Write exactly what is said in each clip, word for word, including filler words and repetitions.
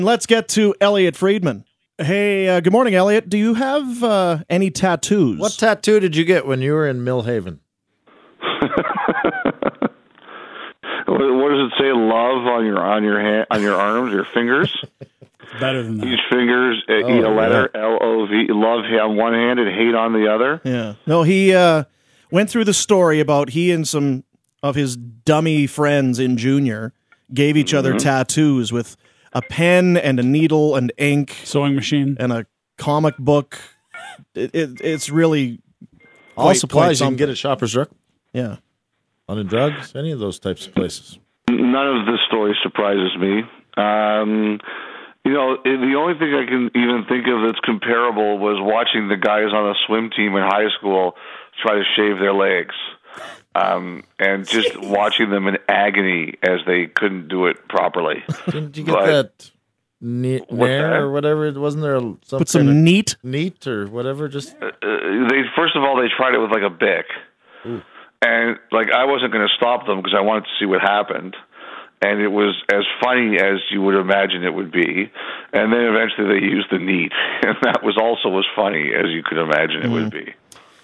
Let's get to Elliot Friedman. Hey, uh, good morning, Elliot. Do you have uh, any tattoos? What tattoo did you get when you were in Millhaven? What does it say? Love on your on your hand, on your arms, your fingers. Better than that. Each fingers uh, Oh, eat a letter. yeah. L O V. Love on one hand and hate on the other. Yeah. No, he uh, went through the story about he and some of his dummy friends in junior gave each other tattoos with a pen and a needle and ink Sewing machine. and a comic book. It, it, it's really All quite- supplies quite you can something. get at Shoppers Drug. Yeah. On the drugs, any of those types of places. None of this story surprises me. Um, you know, it, the only thing I can even think of that's comparable was watching the guys on the swim team in high school try to shave their legs. Um, and just watching them in agony as they couldn't do it properly. Didn't you get But- that ne- What's nair that? or whatever? Wasn't there some Put some kind of neat. neat or whatever? Just Uh, they first of all they tried it with like a Bic, Ooh. and like I wasn't going to stop them because I wanted to see what happened, and it was as funny as you would imagine it would be, and then eventually they used the neat, and that was also as funny as you could imagine it Mm. would be.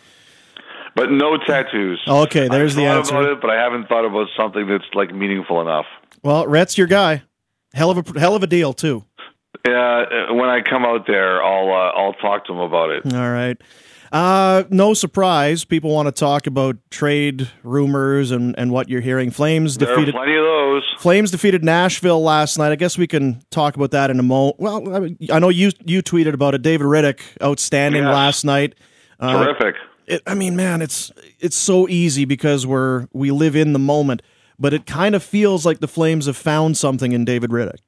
But no tattoos. Okay, there's I the thought answer. about it, but I haven't thought about something that's like meaningful enough. Well, Rhett's your guy. Hell of a hell of a deal too. Uh, when I come out there, I'll uh, I'll talk to them about it. All right. Uh, no surprise. People want to talk about trade rumors and, and what you're hearing. Flames There are defeated plenty of those. Flames defeated Nashville last night. I guess we can talk about that in a moment. Well, I, mean, I know you you tweeted about it. David Riddick, outstanding Yes. last night. Uh, Terrific. it, I mean, man, it's it's so easy because we're we live in the moment, but it kind of feels like the Flames have found something in David Riddick.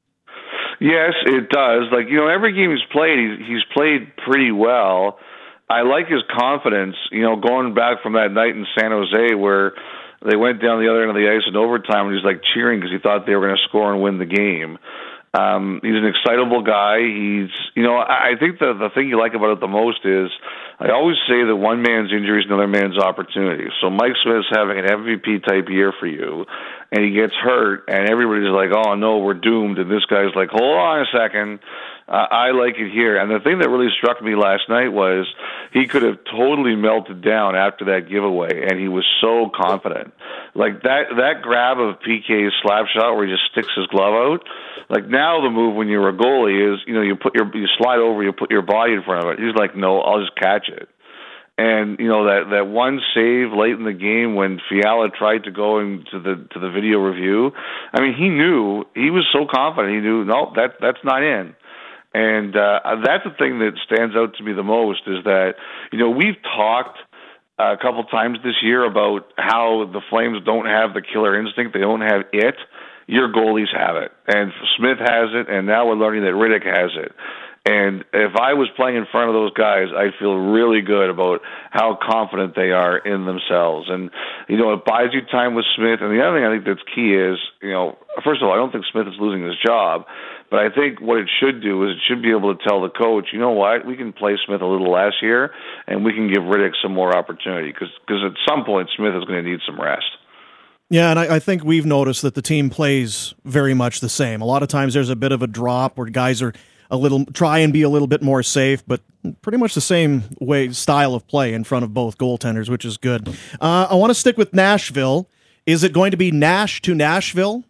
Yes, it does. Like, you know, every game he's played, he's, he's played pretty well. I like his confidence, you know, going back from that night in San Jose where they went down the other end of the ice in overtime and he was like cheering because he thought they were going to score and win the game. Um, he's an excitable guy. He's, you know, I, I think the the thing you like about it the most is I always say that one man's injury is another man's opportunity. So Mike Smith's having an M V P type year for you, and he gets hurt, and everybody's like, "Oh no, we're doomed." And this guy's like, "Hold on a second, uh, I like it here." And the thing that really struck me last night was he could have totally melted down after that giveaway, and he was so confident. Like that that grab of P K's slap shot where he just sticks his glove out. Like now the move when you're a goalie is, you know, you put your you slide over, you put your body in front of it. He's like, no, I'll just catch it. And you know that that one save late in the game when Fiala tried to go into the to the video review. I mean, he knew he was so confident. He knew no, that that's not in. And uh, that's the thing that stands out to me the most is that you know we've talked a couple times this year about how the Flames don't have the killer instinct. They don't have it. Your goalies have it, and Smith has it, and now we're learning that Riddick has it. And if I was playing in front of those guys, I'd feel really good about how confident they are in themselves. And, you know, it buys you time with Smith. And the other thing I think that's key is, you know, first of all, I don't think Smith is losing his job. But I think what it should do is it should be able to tell the coach, you know what, we can play Smith a little less here, and we can give Riddick some more opportunity. Because at some point, Smith is going to need some rest. Yeah, and I, I think we've noticed that the team plays very much the same. A lot of times there's a bit of a drop where guys are a little try and be a little bit more safe, but pretty much the same way style of play in front of both goaltenders, which is good. Uh, I want to stick with Nashville. Is it going to be Nash to Nashville?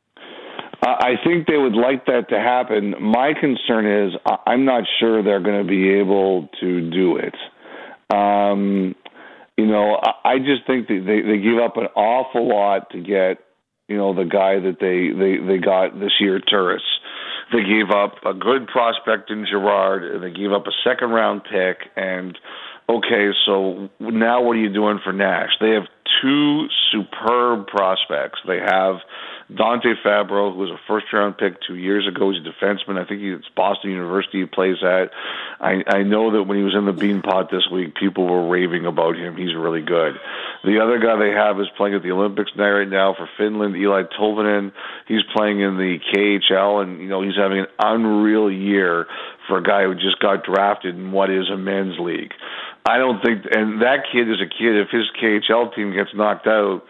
I think they would like that to happen. My concern is I'm not sure they're going to be able to do it. Um, you know, I just think that they, they give up an awful lot to get, you know, the guy that they, they, they got this year, Turris. They gave up a good prospect in Girard, and they gave up a second-round pick. And, okay, so now what are you doing for Nash? They have two superb prospects. They have Dante Fabro, who was a first-round pick two years ago. He's a defenseman. I think it's Boston University he plays at. I, I know that when he was in the Bean Pot this week, people were raving about him. He's really good. The other guy they have is playing at the Olympics now right now for Finland, Eli Tolvanen. He's playing in the K H L, and you know he's having an unreal year for a guy who just got drafted in what is a men's league. I don't think, and that kid is a kid. If his K H L team gets knocked out,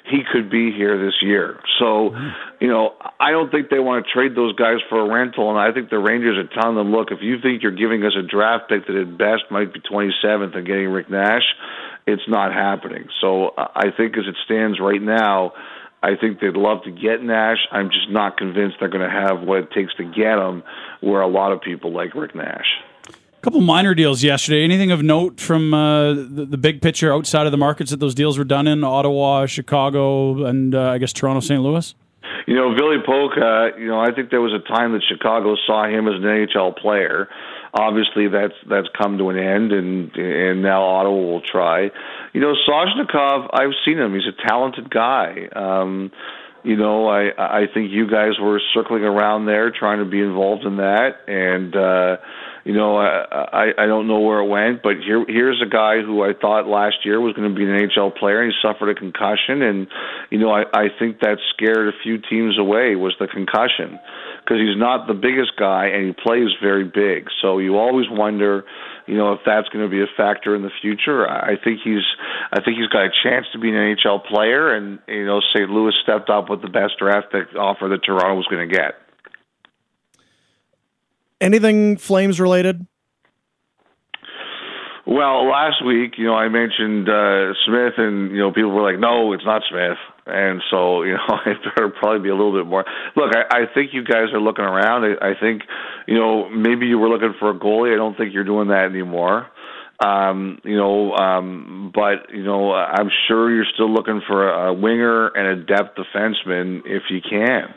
he could be here this year. So, you know, I don't think they want to trade those guys for a rental, and I think the Rangers are telling them, look, if you think you're giving us a draft pick that at best might be twenty-seventh and getting Rick Nash, it's not happening. So I think as it stands right now, I think they'd love to get Nash. I'm just not convinced they're going to have what it takes to get him, where a lot of people like Rick Nash. A couple minor deals yesterday. Anything of note from uh, the, the big picture outside of the markets that those deals were done in? Ottawa, Chicago, and uh, I guess Toronto, Saint Louis? You know, Billy Polka, you know, I think there was a time that Chicago saw him as an N H L player. Obviously, that's that's come to an end, and and now Ottawa will try. You know, Soshnikov, I've seen him. He's a talented guy. Um, you know, I I think you guys were circling around there trying to be involved in that, and uh, you know, I, I I don't know where it went, but here here's a guy who I thought last year was going to be an N H L player, and he suffered a concussion, and you know, I I think that scared a few teams away, was the concussion, because he's not the biggest guy and he plays very big. So you always wonder, you know, if that's going to be a factor in the future. I think he's, I think he's got a chance to be an N H L player, and you know, Saint Louis stepped up with the best draft pick offer that Toronto was going to get. Anything Flames related? Well, last week, you know, I mentioned uh, Smith, and you know, people were like, "No, it's not Smith," and so you know, I better probably be a little bit more. Look, I, I think you guys are looking around. I, I think, you know, maybe you were looking for a goalie. I don't think you're doing that anymore. Um, you know, um, but you know, I'm sure you're still looking for a winger and a depth defenseman if you can.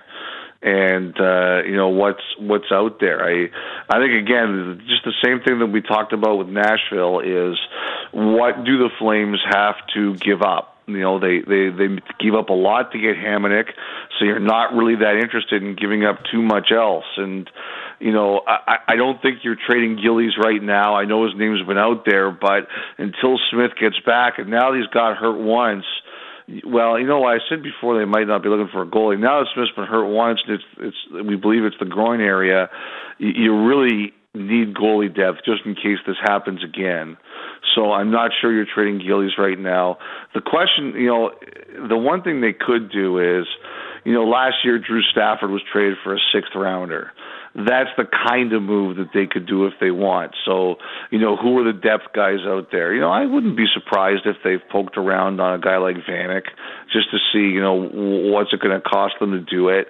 And uh, you know what's what's out there. I I think again, just the same thing that we talked about with Nashville is, what do the Flames have to give up? You know, they they they give up a lot to get Hamonic, so you're not really that interested in giving up too much else. And you know, I, I don't think you're trading Gillies right now. I know his name's been out there, but until Smith gets back, and now he's got hurt once. Well, you know, I said before they might not be looking for a goalie. Now that Smith's been hurt once, and it's, it's, we believe it's the groin area, you, you really need goalie depth just in case this happens again. So I'm not sure you're trading Gillies right now. The question, you know, the one thing they could do is, you know, last year Drew Stafford was traded for a sixth rounder. That's the kind of move that they could do if they want. So, you know, who are the depth guys out there? You know, I wouldn't be surprised if they've poked around on a guy like Vanek just to see, you know, what's it going to cost them to do it.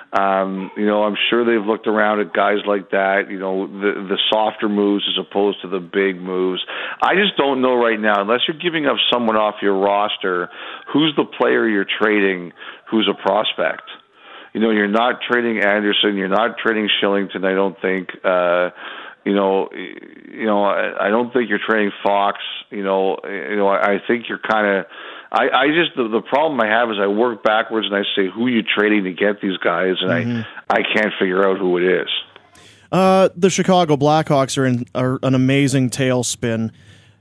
Um, you know, I'm sure they've looked around at guys like that, you know, the the softer moves as opposed to the big moves. I just don't know right now, unless you're giving up someone off your roster, who's the player you're trading who's a prospect? You know, you're not trading Anderson. You're not trading Shillington. I don't think. Uh, you know, you know. I, I don't think you're trading Fox. You know, you know. I, I think you're kind of. I, I just the, the problem I have is I work backwards and I say, who are you trading to get these guys, and mm-hmm. I I can't figure out who it is. Uh, the Chicago Blackhawks are in are an amazing tailspin.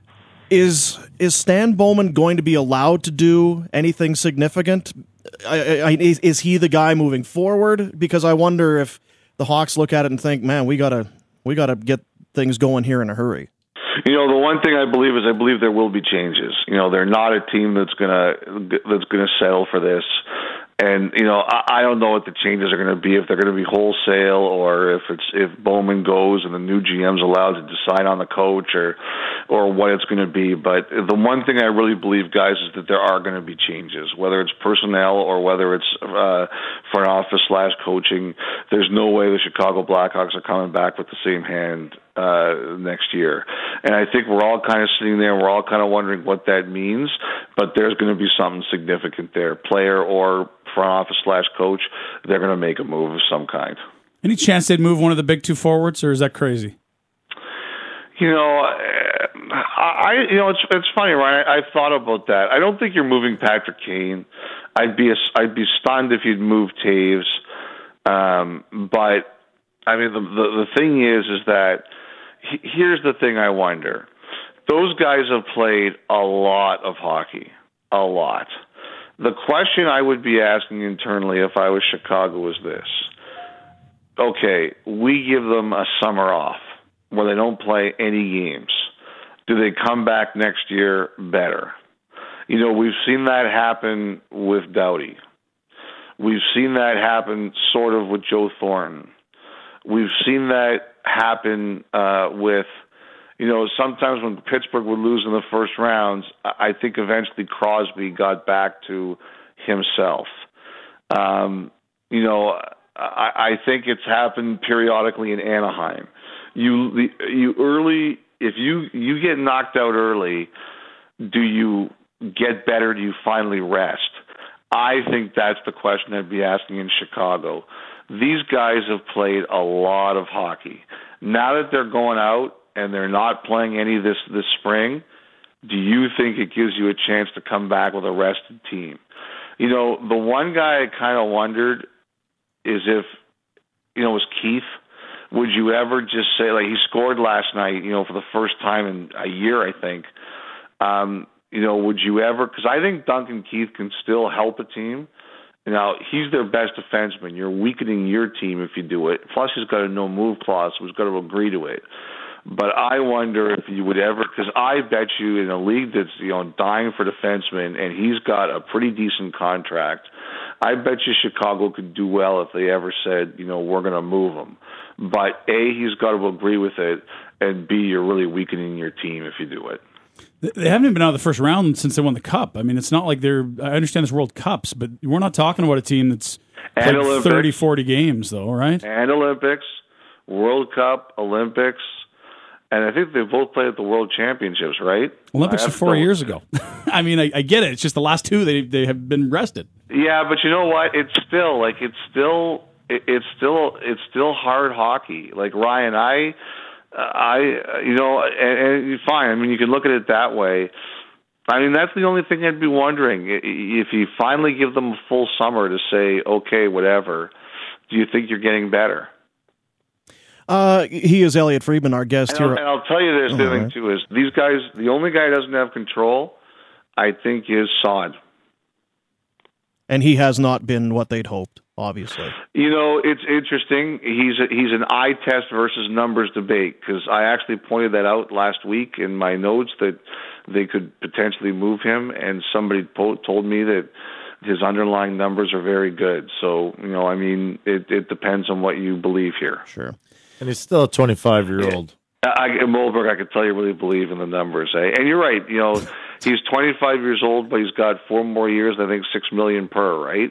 Is is Stan Bowman going to be allowed to do anything significant? I, I, is, is he the guy moving forward? Because I wonder if the Hawks look at it and think, man, we gotta we gotta get things going here in a hurry. You know, the one thing I believe is I believe there will be changes. You know, they're not a team that's gonna that's gonna settle for this. And you know, I, I don't know what the changes are going to be, if they're going to be wholesale or if it's if Bowman goes and the new G M's allowed to decide on the coach, or or what it's going to be. But the one thing I really believe, guys, is that there are going to be changes, whether it's personnel or whether it's uh, front office slash coaching. There's no way the Chicago Blackhawks are coming back with the same hand uh, next year. And I think we're all kind of sitting there and we're all kind of wondering what that means, but there's going to be something significant there, player or front office slash coach. They're going to make a move of some kind. Any chance they'd move one of the big two forwards, or is that crazy? You know, I you know it's it's funny, Ryan. I, I've thought about that. I don't think you're moving Patrick Kane. I'd be a, I'd be stunned if you'd move Taves. Um, but I mean, the, the the thing is, is that he, here's the thing. I wonder. Those guys have played a lot of hockey, a lot. The question I would be asking internally if I was Chicago is this. Okay, we give them a summer off where they don't play any games. Do they come back next year better? You know, we've seen that happen with Doughty. We've seen that happen sort of with Joe Thornton. We've seen that happen uh, with, you know, sometimes when Pittsburgh would lose in the first rounds, I think eventually Crosby got back to himself. Um, you know, I, I think it's happened periodically in Anaheim. You, the, you early, if you, you get knocked out early, do you get better? Do you finally rest? I think that's the question I'd be asking in Chicago. These guys have played a lot of hockey. Now that they're going out and they're not playing any this this spring, do you think it gives you a chance to come back with a rested team? You know, the one guy I kind of wondered is if, you know, was Keith. Would you ever just say, like, he scored last night, you know, for the first time in a year, I think. Um, you know, would you ever, because I think Duncan Keith can still help a team. Now, he's their best defenseman. You're weakening your team if you do it. Plus, he's got a no-move clause, so he's got to agree to it. But I wonder if you would ever, because I bet you in a league that's, you know, dying for defensemen, and he's got a pretty decent contract, I bet you Chicago could do well if they ever said, you know, we're going to move him. But A, he's got to agree with it, and B, you're really weakening your team if you do it. They haven't even been out of the first round since they won the Cup. I mean, it's not like they're... I understand there's World Cups, but we're not talking about a team that's played thirty, forty games, though, right? And Olympics, World Cup, Olympics, and I think they both played at the World Championships, right? Olympics were four years ago. I mean, I, I get it. It's just the last two, they they have been rested. Yeah, but you know what? It's still, like, it's still... It, it's still... It's still hard hockey. Like, Ryan, I... I, you know, and, and fine. I mean, you can look at it that way. I mean, that's the only thing I'd be wondering. If you finally give them a full summer to say, okay, whatever, do you think you're getting better? Uh, he is Elliot Friedman, our guest and here. I'll, and I'll tell you this, the oh, thing, right. too, is these guys, the only guy who doesn't have control, I think, is Saad. And he has not been what they'd hoped, obviously. You know, it's interesting. He's a, he's an eye test versus numbers debate, because I actually pointed that out last week in my notes that they could potentially move him, and somebody po- told me that his underlying numbers are very good. So, you know, I mean, it, it depends on what you believe here. Sure. And he's still a twenty-five-year-old. I, Mulberg, I could tell you really believe in the numbers. Eh? And you're right. You know, he's twenty-five years old, but he's got four more years. I think six million per. Right.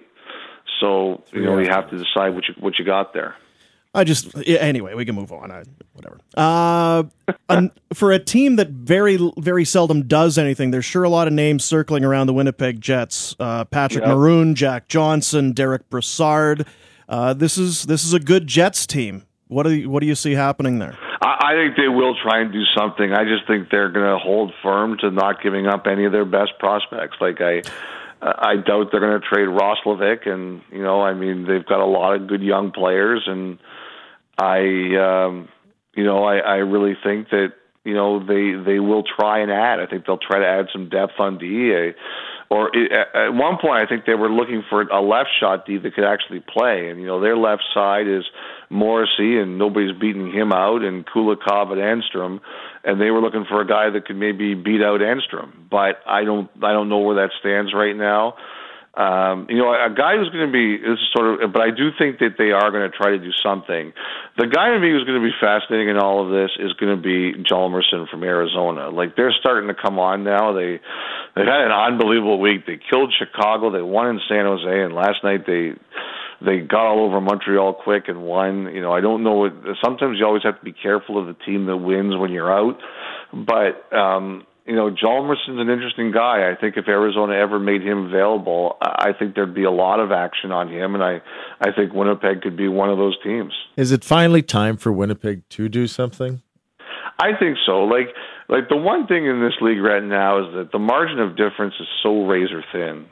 So you know, you have to decide what you what you got there. I just yeah, anyway, we can move on. I, whatever. Uh, um, for a team that very very seldom does anything, there's sure a lot of names circling around the Winnipeg Jets. Uh, Patrick Yep. Maroon, Jack Johnson, Derek Brassard. Uh, this is this is a good Jets team. What do you, what do you see happening there? I, I think they will try and do something. I just think they're going to hold firm to not giving up any of their best prospects. Like I. I doubt they're going to trade Roslovic, and you know, I mean, they've got a lot of good young players, and I, um, you know, I, I really think that you know they they will try and add. I think they'll try to add some depth on D. A, or at one point, I think they were looking for a left shot D that could actually play, and you know, their left side is Morrissey, and nobody's beating him out, and Kulikov and Enstrom. And they were looking for a guy that could maybe beat out Enstrom, but I don't, I don't know where that stands right now. Um, you know, a guy who's going to be this is sort of, but I do think that they are going to try to do something. The guy to me who's going to be fascinating in all of this is going to be Hjalmarsson from Arizona. Like they're starting to come on now. They they've had an unbelievable week. They killed Chicago. They won in San Jose, and last night they. They got all over Montreal quick and won. You know, I don't know. What, sometimes you always have to be careful of the team that wins when you're out. But, um, you know, Hjalmarsson's an interesting guy. I think if Arizona ever made him available, I think there'd be a lot of action on him. And I, I think Winnipeg could be one of those teams. Is it finally time for Winnipeg to do something? I think so. Like, like the one thing in this league right now is that the margin of difference is so razor thin.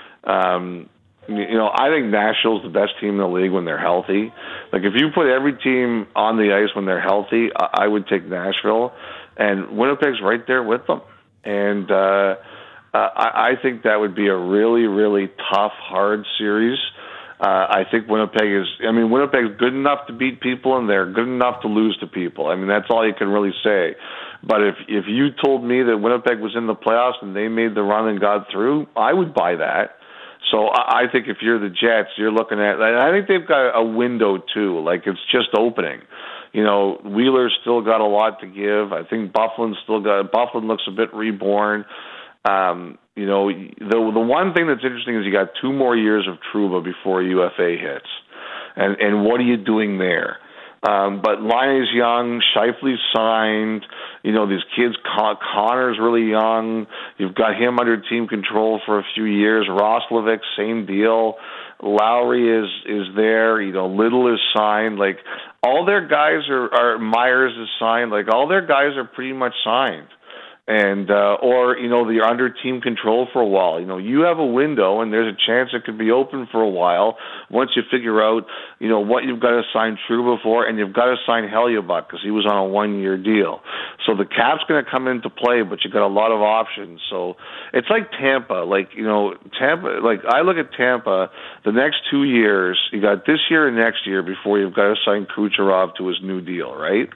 Um, You know, I think Nashville's the best team in the league when they're healthy. Like, if you put every team on the ice when they're healthy, I would take Nashville. And Winnipeg's right there with them. And uh, uh, I think that would be a really, really tough, hard series. Uh, I think Winnipeg is, I mean, Winnipeg's good enough to beat people, and they're good enough to lose to people. I mean, that's all you can really say. But if if you told me that Winnipeg was in the playoffs and they made the run and got through, I would buy that. So I, I think if you're the Jets, you're looking at, I think they've got a window too, like it's just opening. You know, Wheeler's still got a lot to give. I think Bufflin's still got, Bufflin looks a bit reborn. Um, you know, the the one thing that's interesting is you got two more years of Trouba before U F A hits, and and what are you doing there? Um, but Liney's young, Scheifele's signed. You know, these kids. Con- Connor's really young. You've got him under team control for a few years. Roslovic, same deal. Lowry is is there. You know, Little is signed. Like all their guys are, are Myers is signed. Like all their guys are pretty much signed. And, uh, or, you know, they're under team control for a while. You know, you have a window and there's a chance it could be open for a while once you figure out, you know, what you've got to sign Trouba for, and you've got to sign Hellebuyck because he was on a one-year deal. So the cap's going to come into play, but you've got a lot of options. So it's like Tampa. Like, you know, Tampa, like I look at Tampa, the next two years, you got this year and next year before you've got to sign Kucherov to his new deal, right?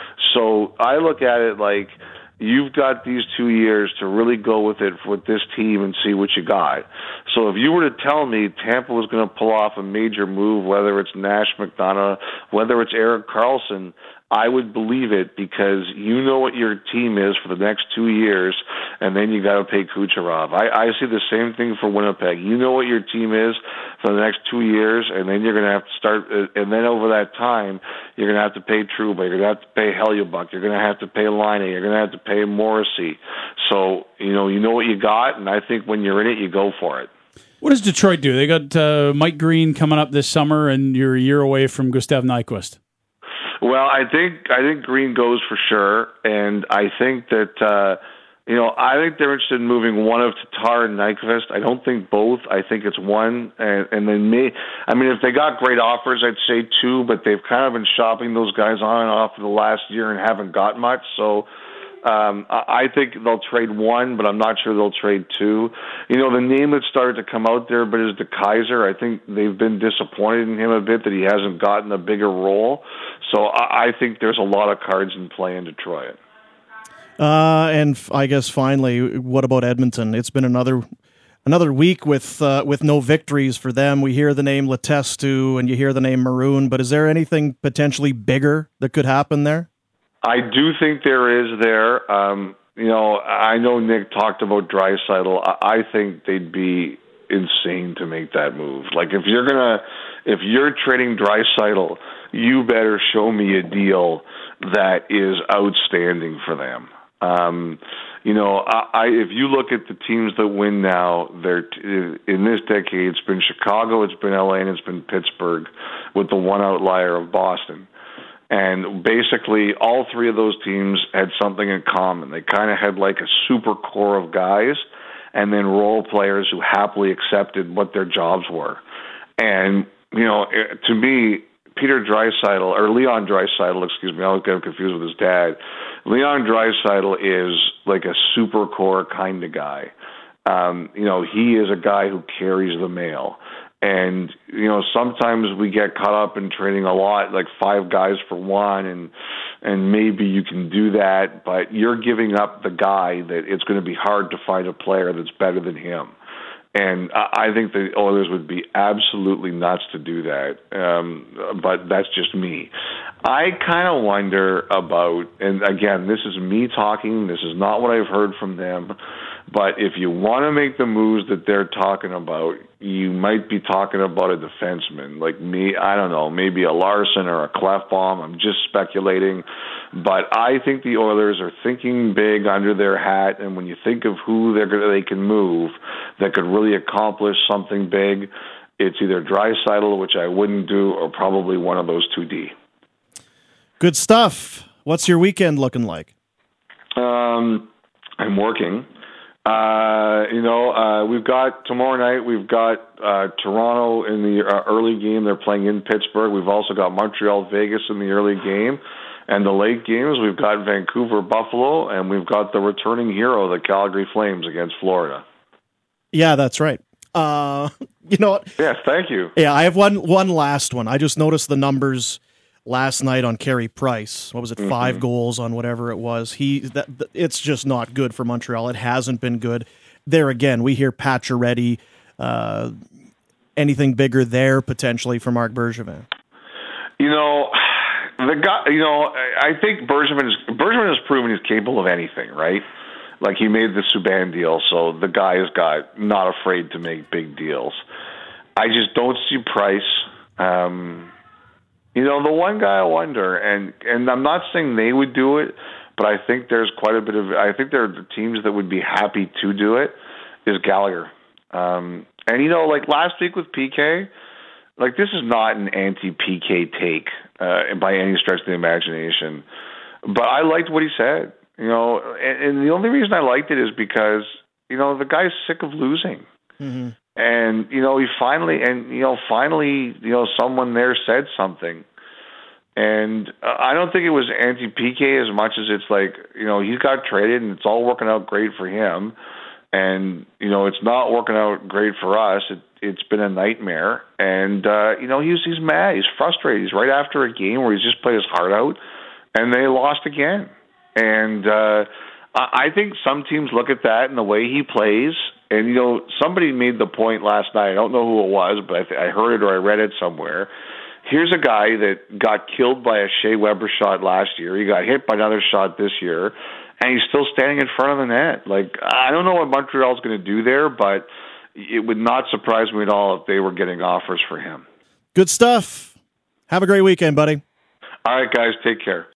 So I look at it like, you've got these two years to really go with it with this team and see what you got. So if you were to tell me Tampa was going to pull off a major move, whether it's Nash McDonough, whether it's Erik Karlsson, I would believe it because you know what your team is for the next two years, and then you got to pay Kucherov. I, I see the same thing for Winnipeg. You know what your team is for the next two years, and then you're going to have to start, and then over that time, you're going to have to pay Trouba, you're going to have to pay Hellebuyck, you're going to have to pay Laine, you're going to have to pay Morrissey. So, you know, you know what you got, and I think when you're in it, you go for it. What does Detroit do? They got uh, Mike Green coming up this summer, and you're a year away from Gustav Nyquist. Well, I think I think Green goes for sure, and I think that uh, you know I think they're interested in moving one of Tatar and Nyquist. I don't think both. I think it's one, and, and then me. I mean, if they got great offers, I'd say two, but they've kind of been shopping those guys on and off for the last year and haven't got much. So um, I think they'll trade one, but I'm not sure they'll trade two. You know, the name that started to come out there, but is DeKeyser. I think they've been disappointed in him a bit that he hasn't gotten a bigger role. So I think there's a lot of cards in play in Detroit. Uh, and f- I guess finally, what about Edmonton? It's been another another week with uh, with no victories for them. We hear the name Letestu and you hear the name Maroon, but is there anything potentially bigger that could happen there? I do think there is there. Um, you know, I know Nick talked about Draisaitl. I, I think they'd be insane to make that move. Like if you're gonna, if you're trading Draisaitl, you better show me a deal that is outstanding for them. Um, you know, I, I, if you look at the teams that win now, they're t- in this decade, it's been Chicago, it's been L A, and it's been Pittsburgh, with the one outlier of Boston. And basically, all three of those teams had something in common. They kind of had like a super core of guys, and then role players who happily accepted what their jobs were. And you know, to me, Peter Draisaitl, or Leon Draisaitl, excuse me, I always get confused with his dad. Leon Draisaitl is like a super core kind of guy. Um, you know, he is a guy who carries the mail. And, you know, sometimes we get caught up in trading a lot, like five guys for one, and and maybe you can do that, but you're giving up the guy that it's going to be hard to find a player that's better than him. And I think the Oilers would be absolutely nuts to do that, um, but that's just me. I kind of wonder about, and again, this is me talking, this is not what I've heard from them, but if you want to make the moves that they're talking about, you might be talking about a defenseman like me. I don't know, maybe a Larson or a Klefbom. I'm just speculating. But I think the Oilers are thinking big under their hat, and when you think of who they're gonna, they can move that could really accomplish something big, it's either Draisaitl, which I wouldn't do, or probably one of those two D. Good stuff. What's your weekend looking like? Um, I'm working. Uh, you know, uh, we've got tomorrow night, we've got uh, Toronto in the uh, early game. They're playing in Pittsburgh. We've also got Montreal, Vegas in the early game. And the late games, we've got Vancouver, Buffalo, and we've got the returning hero, the Calgary Flames, against Florida. Yeah, that's right. Uh, you know what? Yes, thank you. Yeah, I have one one last one. I just noticed the numbers last night on Carey Price. What was it? Mm-hmm. Five goals on whatever it was. He that, that it's just not good for Montreal. It hasn't been good. There again, we hear Pacioretty. Uh, anything bigger there potentially for Marc Bergevin? You know, the guy. You know, I think Bergevin is Bergevin has proven he's capable of anything, right? Like he made the Subban deal, so the guy has got not afraid to make big deals. I just don't see Price. Um, you know, the one guy I wonder, and and I'm not saying they would do it, but I think there's quite a bit of. I think there are teams that would be happy to do it. Is Gallagher, um, and you know, like last week with P K, like this is not an anti-P K take uh, by any stretch of the imagination, but I liked what he said. You know, and, and the only reason I liked it is because, you know, the guy's sick of losing. Mm-hmm. And, you know, he finally, and, you know, finally, you know, someone there said something. And uh, I don't think it was anti-P K as much as it's like, you know, he's got traded and it's all working out great for him. And, you know, it's not working out great for us. It, it's been a nightmare. And, uh, you know, he's, he's mad. He's frustrated. He's right after a game where he's just played his heart out and they lost again. And uh, I think some teams look at that and the way he plays. And, you know, somebody made the point last night. I don't know who it was, but I, th- I heard it or I read it somewhere. Here's a guy that got killed by a Shea Weber shot last year. He got hit by another shot this year, and he's still standing in front of the net. Like, I don't know what Montreal's going to do there, but it would not surprise me at all if they were getting offers for him. Good stuff. Have a great weekend, buddy. All right, guys, take care.